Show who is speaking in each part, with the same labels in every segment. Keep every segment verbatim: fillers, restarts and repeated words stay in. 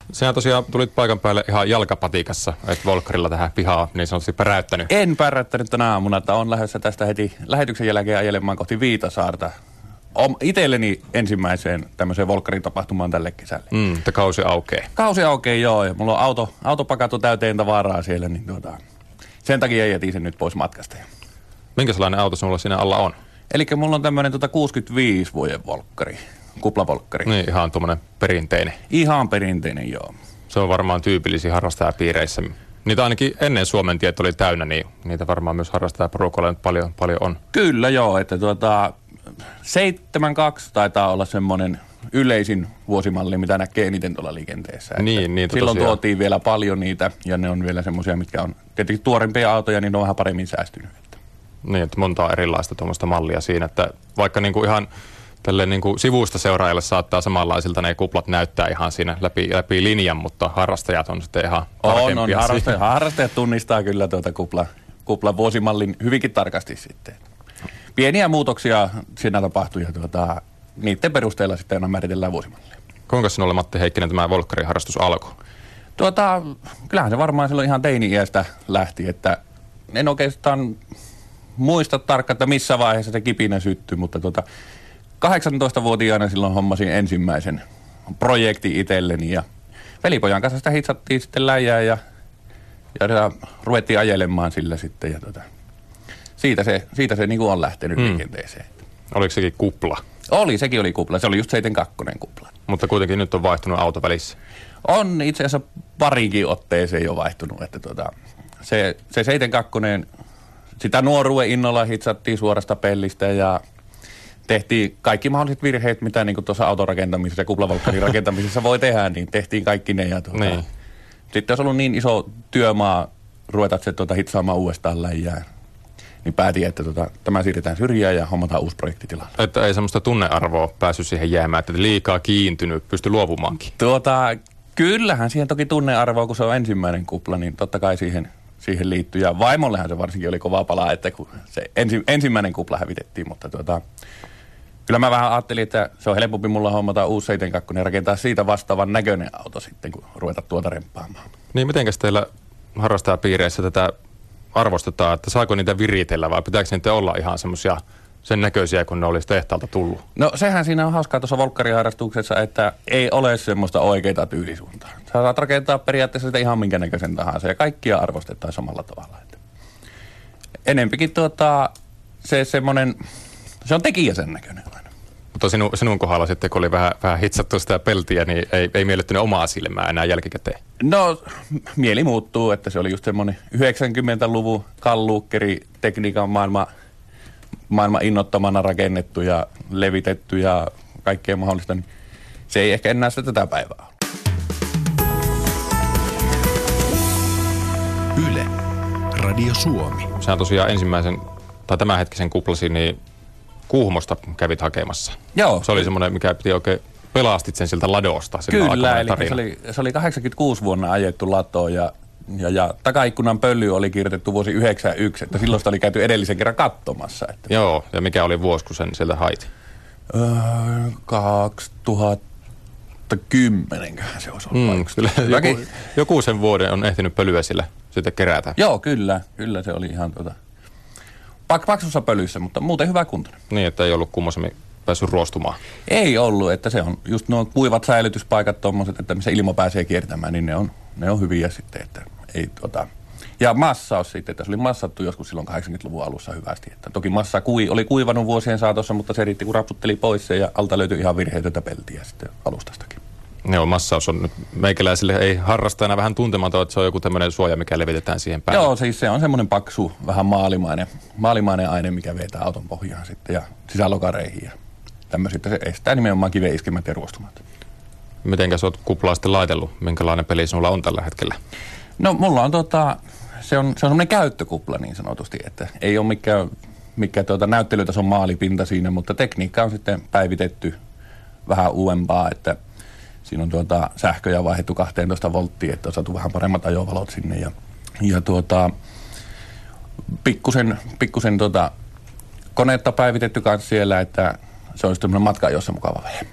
Speaker 1: Sinä tosiaan tulit paikan päälle ihan jalkapatikassa, et Volkkarilla tähän pihaa niin sanotusti päräyttänyt.
Speaker 2: En päräyttänyt tänä aamuna, että on lähdössä tästä heti lähetyksen jälkeen ajelemaan kohti Viitasaarta. Itselleni ensimmäiseen tämmöiseen Volkkarin tapahtumaan tälle kesälle.
Speaker 1: Mm, että kausi aukeaa.
Speaker 2: Kausi aukeaa, joo. Ja mulla on auto, auto pakattu täyteen tavaraa siellä, niin tuota, sen takia jätin sen nyt pois matkasta.
Speaker 1: Minkälainen auto sinulla siinä alla on?
Speaker 2: Eli mulla on tämmöinen tuota kuusikymmentäviisi vuoden Volkkari, kuplavolkkari.
Speaker 1: Niin, ihan tuommoinen perinteinen.
Speaker 2: Ihan perinteinen, joo.
Speaker 1: Se on varmaan tyypillisiä harrastajapiireissä. Niitä ainakin ennen Suomen tiet oli täynnä, niin niitä varmaan myös harrastajaporukalla nyt paljon, paljon on.
Speaker 2: Kyllä joo, että tuota, seitsemänkymmentäkaksi taitaa olla semmoinen yleisin vuosimalli, mitä näkee eniten tuolla liikenteessä.
Speaker 1: Niin, niin,
Speaker 2: silloin
Speaker 1: tosiaan.
Speaker 2: tuotiin vielä paljon niitä, ja ne on vielä semmoisia, mitkä on tietenkin tuorempia autoja, niin ne on vähän paremmin säästynyt.
Speaker 1: Niin, että montaa erilaista tuommoista mallia siinä, että vaikka niinku ihan tälle niinku sivusta seuraajalle saattaa samanlaisilta ne kuplat näyttää ihan siinä läpi, läpi linjan, mutta harrastajat on sitten ihan
Speaker 2: On, on. Harrastajat, harrastajat tunnistaa kyllä tuota kupla, kuplan vuosimallin hyvinkin tarkasti sitten. Pieniä muutoksia siinä tapahtuu ja tuota, niiden perusteella sitten aina määritellään vuosimallia.
Speaker 1: Kuinka sinulle, Matti Heikkinen, tämä Volkkarin harrastus alkoi?
Speaker 2: Tuota, kyllähän se varmaan silloin ihan teini-iästä lähti, että en oikeastaan muista tarkkaan, että missä vaiheessa se kipinä syttyi, mutta tuota, kahdeksantoistavuotiaana silloin hommasin ensimmäisen projekti itselleni ja velipojan kanssa sitä hitsattiin sitten läjää ja, ja ruvettiin ajelemaan sillä sitten ja tuota, siitä se, siitä se niin kuin on lähtenyt mm. liikenteeseen.
Speaker 1: Oliko sekin kupla?
Speaker 2: Oli, sekin oli kupla. Se oli just seitsemänkymmentäkaksi kupla.
Speaker 1: Mutta kuitenkin nyt on vaihtunut auto välissä.
Speaker 2: On itse asiassa parikin otteeseen jo vaihtunut, että tuota, se, se seitsemänkymmentäkaksi, sitä nuoruuden innolla hitsattiin suorasta pellistä ja tehtiin kaikki mahdolliset virheet, mitä niin tuossa autorakentamisessa ja kuplavolkkarin rakentamisessa voi tehdä, niin tehtiin kaikki ne. Ja tuota, niin. Sitten olisi ollut niin iso työmaa ruveta se tuota hitsaamaan uudestaan läjään, niin päätin, että tuota, tämä siirretään syrjään ja hommataan uusi projekti tilalle.
Speaker 1: Että ei semmoista tunnearvoa päässyt siihen jäämään, että liikaa kiintynyt, pysty luovumaankin.
Speaker 2: Tuota, kyllähän siihen toki tunnearvoa, kun se on ensimmäinen kupla, niin totta kai siihen, siihen liittyy. Ja vaimollehan se varsinkin oli kova pala, että kun se ensi, ensimmäinen kupla hävitettiin, mutta tuota, kyllä mä vähän ajattelin, että se on helpompi mulla hommata uusi seitsemänkymmentäkaksi ja rakentaa siitä vastaavan näköinen auto sitten, kun ruveta tuota remppaamaan.
Speaker 1: Niin, mitenkäs teillä harrastajapiireissä tätä arvostetaan, että saako niitä viritellä vai pitääkö niitä olla ihan semmoisia sen näköisiä, kun ne olisi tehtaalta tullut?
Speaker 2: No sehän siinä on hauskaa tuossa volkkariharrastuksessa, että ei ole semmoista oikeaa tyylisuuntaa. Sä saat rakentaa periaatteessa sitä ihan minkä näköisen tahansa ja kaikkia arvostetaan samalla tavalla. Että enempikin tuota, se semmoinen, se on tekijä sen näköinen aina.
Speaker 1: Mutta sinu, sinun kohdalla sitten, kun oli vähän, vähän hitsattu sitä peltiä, niin ei, ei miellettynyt omaa silmää enää jälkikäteen.
Speaker 2: No, mieli muuttuu, että se oli just semmoinen yhdeksänkymmentäluvun kalluukkeri tekniikan maailma, maailma innottamana rakennettu ja levitetty ja kaikkea mahdollista, niin se ei ehkä enää sitä tätä päivää ole.
Speaker 3: Yle, Radio Suomi.
Speaker 1: Sehän tosiaan ensimmäisen, tai tämänhetkisen kuplasi, niin Kuhmosta kävit hakemassa.
Speaker 2: Joo.
Speaker 1: Se oli semmoinen, mikä piti oikein, pelastit sen siltä ladosta.
Speaker 2: Kyllä, eli se oli, se oli kahdeksankymmentäkuusi vuonna ajettu latoon ja, ja, ja takaikkunan pöly oli kirjoitettu vuosi yhdeksänkymmentäyksi, että silloin sitä oli käyty edellisen kerran katsomassa. Että
Speaker 1: joo, ja mikä oli vuosi, kun sen sieltä hait?
Speaker 2: Öö, kaksituhattakymmenen se olisi ollut.
Speaker 1: Mm, kyllä, joku, joku sen vuoden on ehtinyt pölyä sillä sitten kerätä.
Speaker 2: Joo, kyllä. Kyllä se oli ihan tuota paksussa pölyssä, mutta muuten hyvä kuntoinen.
Speaker 1: Niin, että ei ollut kummosemmin päässyt ruostumaan.
Speaker 2: Ei ollut, että se on just nuo kuivat säilytyspaikat tommoset, että missä ilma pääsee kiertämään, niin ne on, ne on hyviä sitten, että ei tuota. Ja massaus sitten, että se oli massattu joskus silloin kahdeksankymmentäluvun alussa hyvästi. Että toki massa kui, oli kuivannut vuosien saatossa, mutta se riitti kun rapsutteli pois se ja alta löytyi ihan virheetöntä peltiä sitten alustastakin.
Speaker 1: Joo, massaus on nyt meikäläisille ei harrastajana vähän tuntematon, että se on joku tämmöinen suoja, mikä levitetään siihen päälle.
Speaker 2: Joo, siis se on semmoinen paksu, vähän maalimainen, maalimainen aine, mikä vetää auton pohjaan sitten ja sisälokareihin ja tämmöisiä. Se estää nimenomaan kiveen iskemät ja ruostumat.
Speaker 1: Mitenkä sä oot kuplaa sitten laitellut? Minkälainen peli sinulla on tällä hetkellä?
Speaker 2: No mulla on tota, se on, se on semmoinen käyttökupla niin sanotusti, että ei ole mikään, mikään tuota näyttelytason maalipinta siinä, mutta tekniikka on sitten päivitetty vähän uudempaa, että siinä on tuota sähköjä vaihdettu kaksitoista volttia, että on saatu vähän paremmat ajovalot sinne ja, ja tuota, pikkusen, pikkusen tuota, koneetta päivitetty kanssa siellä, että se olisi tämmöinen matka-ajossa mukava vehje.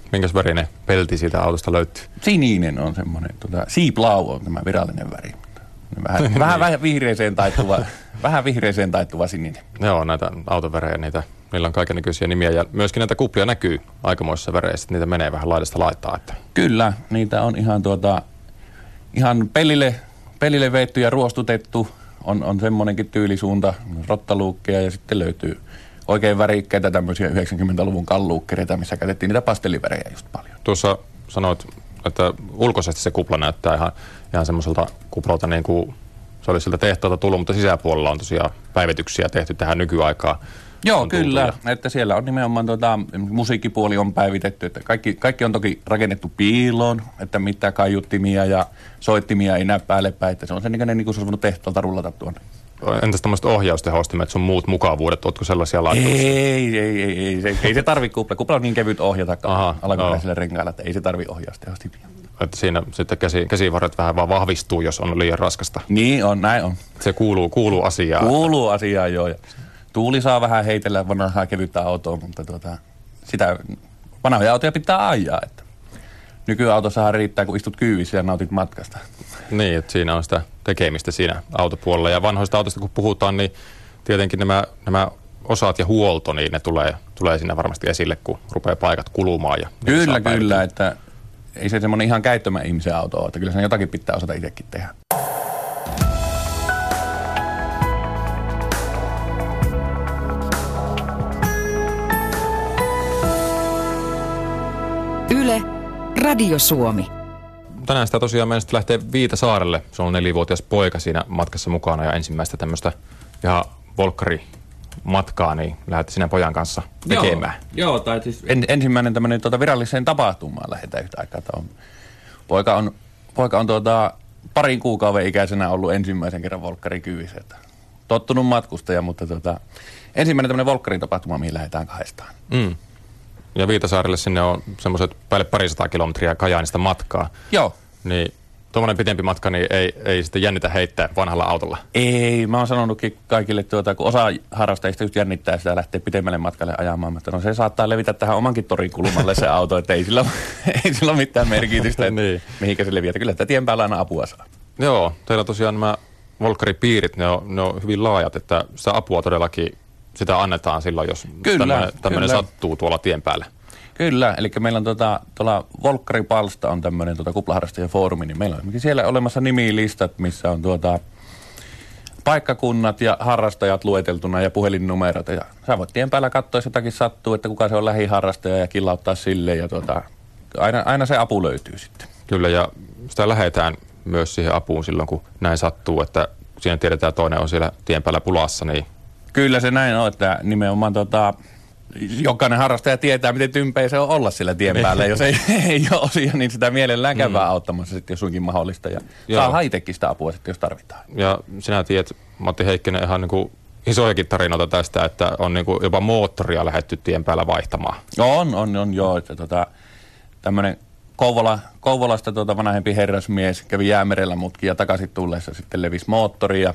Speaker 1: Minkäs värinen pelti siitä autosta löytyy?
Speaker 2: Sininen on semmoinen, tota, sea blau on tämä virallinen väri. Vähän, vähän, vähän vihreeseen taittuva, vähän vihreeseen taittuva sininen.
Speaker 1: Joo, näitä autovärejä, niitä, niillä on kaikennäköisiä nimiä ja myöskin näitä kuplia näkyy aikamoisissa väreissä, että niitä menee vähän laidasta laittaa. Että.
Speaker 2: Kyllä, niitä on ihan, tuota, ihan pelille, pelille veetty ja ruostutettu. On, on semmoinenkin tyylisuunta, rottaluukkeja ja sitten löytyy oikein värikkäitä tämmöisiä yhdeksänkymmentäluvun kalluukkereita, missä käytettiin niitä pastellivärejä just paljon.
Speaker 1: Tuossa sanoit, että ulkoisesti se kupla näyttää ihan, ihan semmoiselta kuplalta niin kuin se oli siltä tehtaalta tullut, mutta sisäpuolella on tosiaan päivityksiä tehty tähän nykyaikaan.
Speaker 2: Joo, kyllä. Että siellä on nimenomaan tuota, musiikkipuoli on päivitetty. Että kaikki, kaikki on toki rakennettu piiloon, että mitään kaiuttimia ja soittimia ei näy päälle päin. Että se on sen ikäinen, niin kuin se on voinut tehtaalta rullata tuonne.
Speaker 1: Entäs tämmöiset ohjaustehostimet, sun muut mukavuudet, ootko sellaisia laittanut?
Speaker 2: Ei, ei, ei, ei, se, ei se tarvi kupla. Kupla on niin kevyt ohjata alkuperäisellä renkailla, että ei se tarvi ohjaustehostimia.
Speaker 1: Että siinä sitten käsi, käsivarret vähän vaan vahvistuu, jos on liian raskasta.
Speaker 2: Niin on, näin on.
Speaker 1: Se kuuluu, kuuluu asiaan.
Speaker 2: Kuuluu asiaan, joo. Tuuli saa vähän heitellä vanhaa kevyttä autoa, mutta tuota, sitä vanhoja autoja pitää ajaa. Että nykyautossahan riittää, kun istut kyyvissä ja nautit matkasta.
Speaker 1: Niin, että siinä on sitä tekemistä siinä autopuolella. Ja vanhoista autoista kun puhutaan, niin tietenkin nämä, nämä osat ja huolto, niin ne tulee, tulee siinä varmasti esille, kun rupeaa paikat kulumaan. Ja
Speaker 2: kyllä, kyllä, että ei se semmoinen ihan käyttömän ihmisen auto ole, että kyllä sen jotakin pitää osata itsekin tehdä.
Speaker 4: Yle, Radio Suomi.
Speaker 1: Tänään sitä tosiaan meidän sitten lähtee Viitasaarelle. Se on nelivuotias poika siinä matkassa mukana ja ensimmäistä tämmöistä ihan volkkarimatkaa, niin lähdette sinä pojan kanssa tekemään.
Speaker 2: Joo, joo tai siis en, ensimmäinen tämmöinen tuota viralliseen tapahtumaan lähdetään yhtä aikaa. On, poika on, poika on tuota, parin kuukauden ikäisenä ollut ensimmäisen kerran volkkarikyyvissä. Tottunut matkustaja, mutta tuota, ensimmäinen tämmöinen volkkarin tapahtuma, mihin lähdetään kahdestaan.
Speaker 1: Mm. Ja Viitasaarelle sinne on semmoiset päälle parisataa kilometriä Kajaanista matkaa.
Speaker 2: Joo.
Speaker 1: Niin tuommoinen pitempi matka, niin ei, ei sitten jännitä heittää vanhalla autolla.
Speaker 2: Ei, mä oon sanonutkin kaikille, tuota, kun osa harrastajista just jännittää sitä lähtee pitemmälle matkalle ajamaan, mutta no se saattaa levitä tähän omankin torin kulmalle se auto, että ei sillä, ei sillä ole mitään merkitystä, niin. Mihinkä se leviää. Kyllä sitä tien päällä aina apua saa. Joo,
Speaker 1: teillä tosiaan nämä volkkaripiirit, ne on, ne on hyvin laajat, että sitä apua todellakin sitä annetaan silloin, jos kyllä, tämmöinen sattuu tuolla tien päällä.
Speaker 2: Kyllä, eli meillä on tuota, tuolla Volkkaripalsta on tämmöinen tuota kuplaharrastajafoorumi, niin meillä on siellä olemassa nimilistat, missä on tuota paikkakunnat ja harrastajat lueteltuna ja puhelinnumerot. Ja sä voit tien päällä katsoa, jos jotakin sattuu, että kuka se on lähiharrastaja ja killauttaa sille ja tuota, aina, aina se apu löytyy sitten.
Speaker 1: Kyllä, ja sitä lähdetään myös siihen apuun silloin, kun näin sattuu, että siinä tiedetään, toinen on siellä tien päällä pulassa, niin
Speaker 2: kyllä se näin on, että nimenomaan tota, jokainen harrastaja tietää, miten tympeä se on olla sillä tien päällä. Jos ei, ei ole osia, niin sitä mielellään käydään mm. auttamassa sitten, jos suinkin mahdollista. Ja joo, saa haitekki sitä apua sitten, jos tarvitaan.
Speaker 1: Ja sinä tiedät, Matti Heikkinen, ihan niin kuin isojakin tarinoita tästä, että on niin kuin jopa moottoria lähdetty tien päällä vaihtamaan.
Speaker 2: On, on, on joo. Että tota, tämmöinen Kouvola, Kouvolasta tota vanhempi herrasmies kävi Jäämerellä mutkin ja takaisin tulleessa sitten levisi moottoria.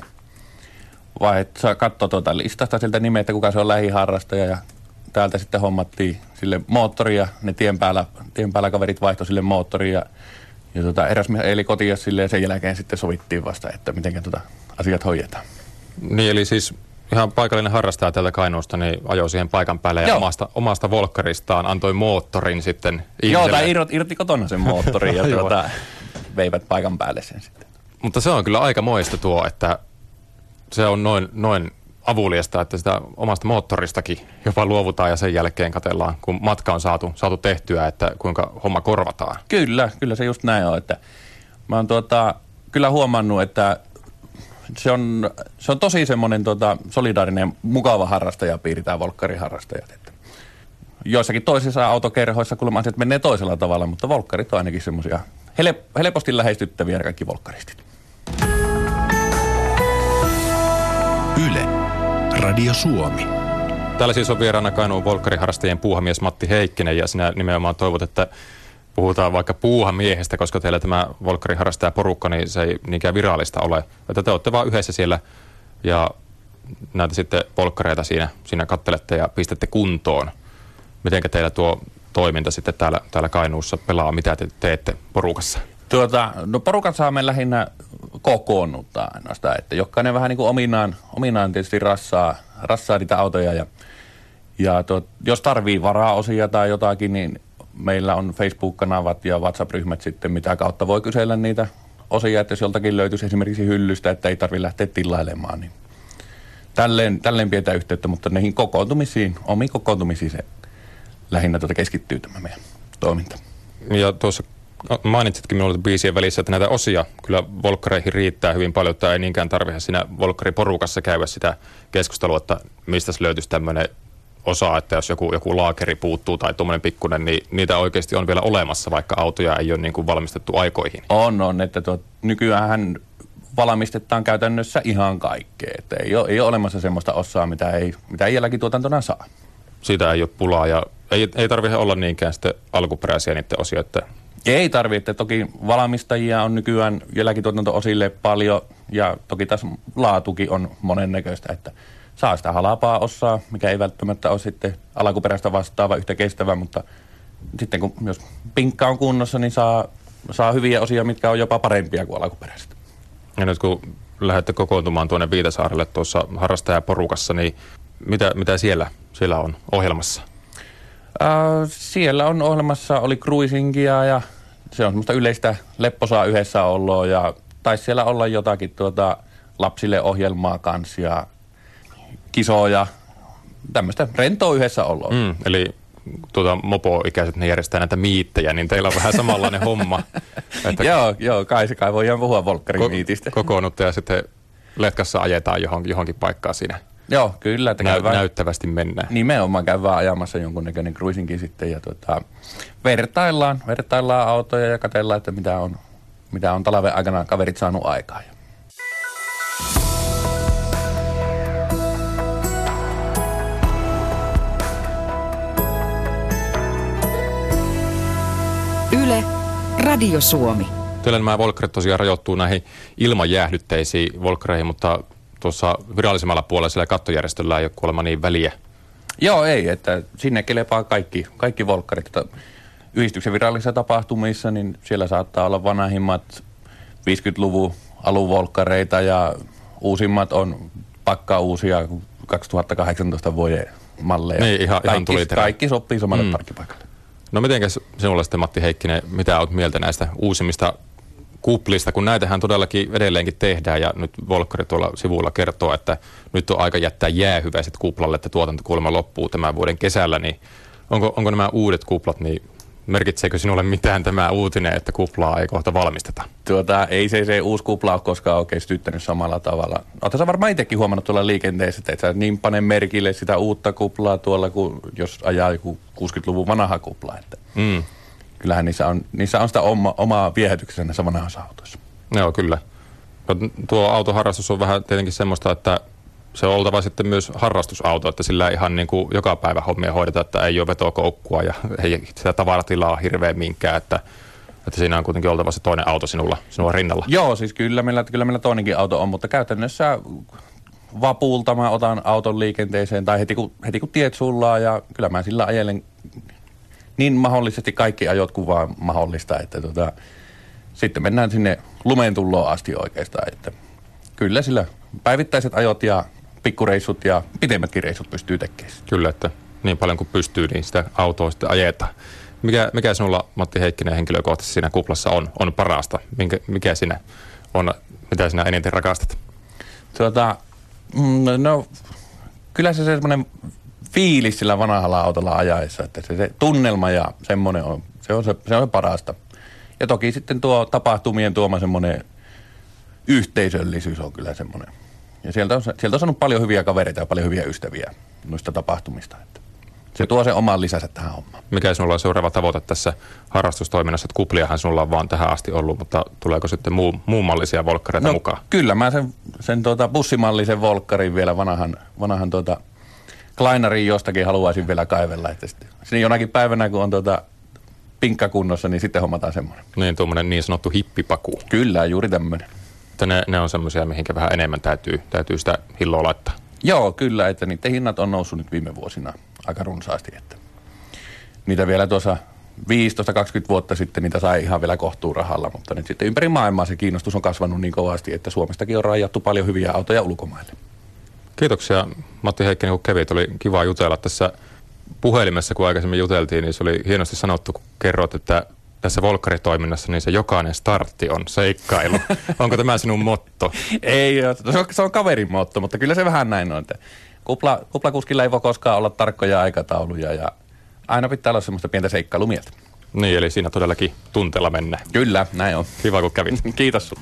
Speaker 2: Vai että katsoi tuota listasta siltä nimeä, että kuka se on lähiharrastaja ja täältä sitten hommattiin sille moottoria. Ne tien päällä, tien päällä kaverit vaihtoi sille moottoria ja, ja tuota, eräs eli kotiin sille ja sen jälkeen sitten sovittiin vasta, että miten tuota asiat hoidetaan.
Speaker 1: Niin eli siis ihan paikallinen harrastaja täältä Kainuusta niin ajoi siihen paikan päälle ja omasta, omasta volkkaristaan antoi moottorin sitten ihmiselle.
Speaker 2: Joo, tai irrotti, irrotti kotona sen moottorin ja tuota, veivät paikan päälle sen sitten.
Speaker 1: Mutta se on kyllä aika moista tuo, että se on noin, noin avuliasta, että sitä omasta moottoristakin jopa luovutaan ja sen jälkeen katsellaan, kun matka on saatu, saatu tehtyä, että kuinka homma korvataan.
Speaker 2: Kyllä, kyllä se just näin on, että mä oon tuota, kyllä huomannut, että se on, se on tosi semmoinen tuota, solidaarinen, mukava harrastajapiiri, tämä volkkariharrastajat. Että joissakin toisissa autokerhoissa kuulemma asiat menee toisella tavalla, mutta volkkarit on ainakin semmoisia helposti lähestyttäviä kaikki volkkaristit.
Speaker 3: Yle, Radio Suomi.
Speaker 1: Täällä siis on vieraana Kainuun volkkariharrastajien puuhamies Matti Heikkinen ja sinä nimenomaan toivot, että puhutaan vaikka puuhamiehestä, koska teillä tämä volkkariharrastajaporukka, niin se ei niinkään virallista ole. Että te olette vaan yhdessä siellä ja näitä sitten volkkareita siinä, siinä kattelette ja pistätte kuntoon. Mitenkä teillä tuo toiminta sitten täällä, täällä Kainuussa pelaa? Mitä te teette porukassa?
Speaker 2: Tuota, no porukat me lähinnä kokoonnuttaa ainoastaan, että jokainen vähän niin kuin ominaan, ominaan tietysti rassaa, rassaa niitä autoja ja, ja tuot, jos tarvii varaosia tai jotakin, niin meillä on Facebook-kanavat ja WhatsApp-ryhmät sitten, mitä kautta voi kysellä niitä osia, että jos joltakin löytyisi esimerkiksi hyllystä, että ei tarvitse lähteä tilailemaan, niin tälleen, tälleen pidetään yhteyttä, mutta niihin kokoontumisiin, omiin kokoontumisiin se lähinnä tuota keskittyy tämä meidän toiminta.
Speaker 1: Ja tuossa mainitsitkin minulle biisien välissä, että näitä osia kyllä volkkareihin riittää hyvin paljon, että ei niinkään tarvitse siinä volkkariporukassa käydä sitä keskustelua, että mistä se löytyisi tämmöinen osa, että jos joku, joku laakeri puuttuu tai tuommoinen pikkunen, niin niitä oikeasti on vielä olemassa, vaikka autoja ei ole niin kuin valmistettu aikoihin.
Speaker 2: On, on, että tuo, nykyäänhän valmistetaan käytännössä ihan kaikkea, että ei ole, ei ole olemassa semmoista osaa, mitä ei, mitä ei jälkituotantona saa.
Speaker 1: Siitä ei ole pulaa ja ei, ei tarvitse olla niinkään sitten alkuperäisiä niiden osia, että
Speaker 2: ei tarvitse. Toki valmistajia on nykyään jälkituotanto-osille paljon ja toki taas laatukin on monennäköistä, että saa sitä halapaa osaa, mikä ei välttämättä ole sitten alkuperäistä vastaava yhtä kestävä, mutta sitten kun jos pinkka on kunnossa, niin saa, saa hyviä osia, mitkä on jopa parempia kuin alkuperäiset.
Speaker 1: Ja nyt kun lähdette kokoontumaan tuonne Viitasaarelle tuossa harrastajaporukassa, niin mitä, mitä siellä, siellä on ohjelmassa?
Speaker 2: Äh, siellä on ohjelmassa, oli cruisingia ja se on semmoista yleistä lepposaa yhdessä oloa ja taisi siellä olla jotakin tuota lapsille ohjelmaa kanssa ja kisoja, tämmöistä rentoa yhdessä oloa.
Speaker 1: Mm, eli tuota, mopo-ikäiset ne järjestää näitä miittejä, niin teillä on vähän samanlainen homma. Että
Speaker 2: joo, joo, kai se kai voidaan puhua volkkarimiitistä.
Speaker 1: Ko- kokoonnutte ja sitten letkassa ajetaan johonkin, johonkin paikkaan siinä.
Speaker 2: Joo, kyllä. Että
Speaker 1: Näy-
Speaker 2: käydään,
Speaker 1: näyttävästi mennään.
Speaker 2: Nimenomaan käydään ajamassa jonkunnäköinen cruisinkin sitten ja tuota, vertaillaan, vertaillaan autoja ja katsellaan, että mitä on, mitä on talven aikana kaverit saanut aikaa.
Speaker 4: Yle, Radio Suomi.
Speaker 1: Teillä nämä volkkarit tosiaan rajoittuu näihin ilmanjäähdytteisiin volkkareihin, mutta tuossa virallisemmalla puolella siellä kattojärjestöllä ei ole kuulemma niin väliä.
Speaker 2: Joo, ei, että sinne kelepaa kaikki, kaikki volkkarit. Yhdistyksen virallisissa tapahtumissa, niin siellä saattaa olla vanhimmat viisikymmentäluvun aluvolkkareita ja uusimmat on pakkaa uusia kaksituhattakahdeksantoista vuoden malleja.
Speaker 1: Niin, ihan,
Speaker 2: kaikki,
Speaker 1: ihan tuli
Speaker 2: kaikki sopii samalle mm. parkkipaikalle.
Speaker 1: No mitenkäs sinulla sitten, Matti Heikkinen, mitä olet mieltä näistä uusimmista kuplista, kun näitähän todellakin edelleenkin tehdään ja nyt volkkari tuolla sivuilla kertoo, että nyt on aika jättää jäähyväiset kuplalle, että tuotantokulma loppuu tämän vuoden kesällä, niin onko, onko nämä uudet kuplat, niin merkitseekö sinulle mitään tämä uutinen, että kuplaa ei kohta valmisteta?
Speaker 2: Tuota, ei se, se uusi kupla ole koskaan oikein sytyttänyt samalla tavalla. Oletko sä varmaan itsekin huomannut tuolla liikenteessä, että et sä niin pane merkille sitä uutta kuplaa tuolla, kuin jos ajaa joku kuusikymmentäluvun vanha kupla. Että mm. Kyllähän niissä on, niissä on sitä oma, omaa viehätyksensä näissä vanhoissa autoissa.
Speaker 1: Joo, kyllä. No, tuo autoharrastus on vähän tietenkin semmoista, että se on oltava sitten myös harrastusauto, että sillä ihan niin kuin joka päivä hommia hoidetaan, että ei ole vetokoukkua ja ei sitä tavaratilaa hirveän minkään, että, että siinä on kuitenkin oltava se toinen auto sinulla, sinulla rinnalla.
Speaker 2: Joo, siis kyllä meillä, kyllä meillä toinenkin auto on, mutta käytännössä vapulta mä otan auton liikenteeseen tai heti kun, heti kun tiet sullaa ja kyllä mä sillä ajelen niin mahdollisesti kaikki ajot kuin vaan mahdollista, että tota, sitten mennään sinne lumeen tulloon asti oikeastaan, että kyllä sillä päivittäiset ajot ja pikkureissut ja pitemmätkin reissut pystyy tekemään.
Speaker 1: Kyllä, että niin paljon kuin pystyy, niin sitä autoa sitten ajetaan. Mikä, mikä sinulla, Matti Heikkinen, henkilökohtaisesti siinä kuplassa on, on parasta? Minkä, mikä siinä on, mitä sinä eniten rakastat?
Speaker 2: Tuota, no kyllä se semmoinen fiilis sillä vanhalla autolla ajaessa, että se, se tunnelma ja semmoinen on, se on se, se on parasta. Ja toki sitten tuo tapahtumien tuoma semmoinen yhteisöllisyys on kyllä semmoinen. Ja sieltä on, sieltä on saanut paljon hyviä kavereita ja paljon hyviä ystäviä noista tapahtumista. Että se tuo sen oman lisänsä tähän hommaan.
Speaker 1: Mikä sinulla on seuraava tavoite tässä harrastustoiminnassa? Että kupliahan sinulla on vaan tähän asti ollut, mutta tuleeko sitten muu, muunmallisia volkkareita
Speaker 2: no,
Speaker 1: mukaan?
Speaker 2: Kyllä, mä sen, sen tuota bussimallisen volkkarin vielä vanhan, vanhan tuota Kleinarin jostakin haluaisin vielä kaivella. Että sitten, sitten jonakin päivänä, kun on tuota pinkka kunnossa, niin sitten hommataan semmoinen.
Speaker 1: Niin, tuommoinen niin sanottu hippipaku.
Speaker 2: Kyllä, juuri tämmöinen.
Speaker 1: Ne, ne on semmoisia, mihinkä vähän enemmän täytyy, täytyy sitä hilloa laittaa.
Speaker 2: Joo, kyllä, että niiden hinnat on noussut nyt viime vuosina aika runsaasti. Että niitä vielä tuossa viisitoista kaksikymmentä vuotta sitten niitä sai ihan vielä kohtuurahalla, mutta nyt sitten ympäri maailmaa se kiinnostus on kasvanut niin kovasti, että Suomestakin on rajattu paljon hyviä autoja ulkomaille.
Speaker 1: Kiitoksia Matti Heikkinen, kun kävit. Oli kiva jutella tässä puhelimessa, kun aikaisemmin juteltiin, niin se oli hienosti sanottu, kun kerrot, että tässä volkkaritoiminnassa niin se jokainen startti on seikkailu. Onko tämä sinun motto?
Speaker 2: Ei, se on, se on kaverin motto, mutta kyllä se vähän näin on. Että kupla, kuplakuskilla ei voi koskaan olla tarkkoja aikatauluja ja aina pitää olla semmoista pientä seikkailumieltä.
Speaker 1: Niin, eli siinä todellakin tunteella mennään.
Speaker 2: Kyllä, näin on.
Speaker 1: Kiva, kun kävit.
Speaker 2: Kiitos sun.